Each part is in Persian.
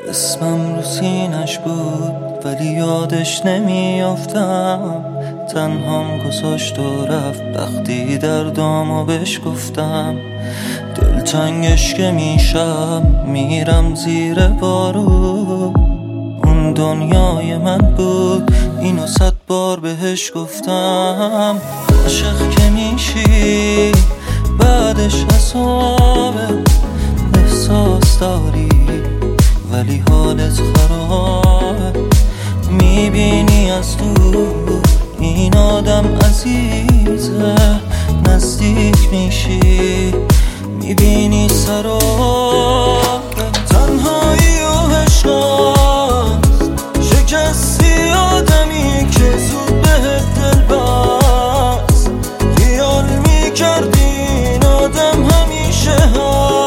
اسمم رو سینش بود ولی یادش نمیافتم. تنهام گذاشت و رفت وقتی دردامو بهش گفتم. دلتنگش که میشم میرم زیر بارو. اون دنیای من بود اینو 100 بار بهش گفتم. عاشق که میشی بعدش حسابه. احساس داری ولی حالت خرابه. میبینی از دور این آدم عزیزه. نزدیک میشی میبینی سرابه. تنهایی و عشقاست شکستی آدمی که زود بهت دل بست. خیال میکردی این آدم همیشه هست.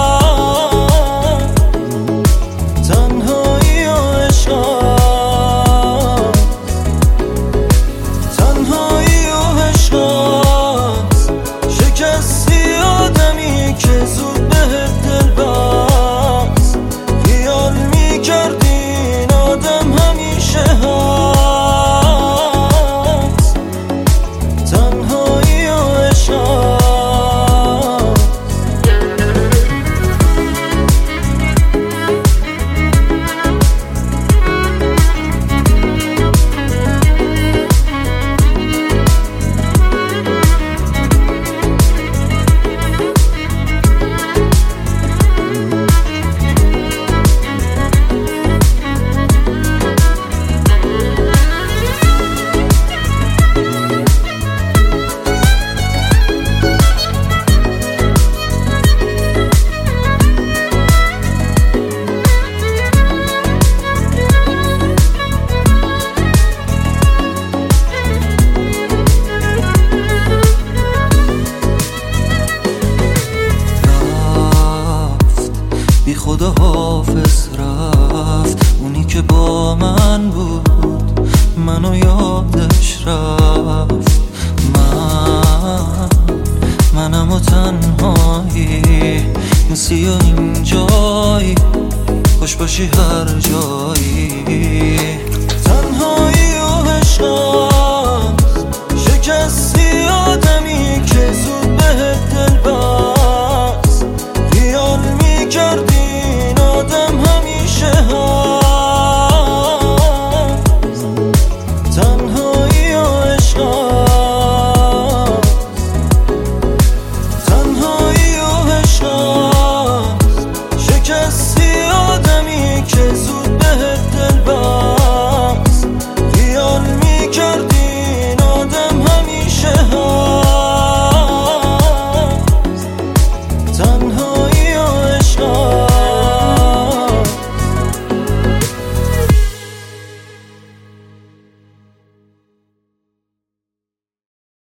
تنهایی و عشقاست. تنهایی و عشقاست شکستی آدمی که زود بهت دل بست. خیال میکردی این آدم همیشه هست. تنهایی و عشقاست. بی خدا حافظ رفت اونی که با من بود. منو یادش رفت. منم و تنهایی نسی و اینجایی. خوش باشی هر جایی. تنهایی و عشقاست شکست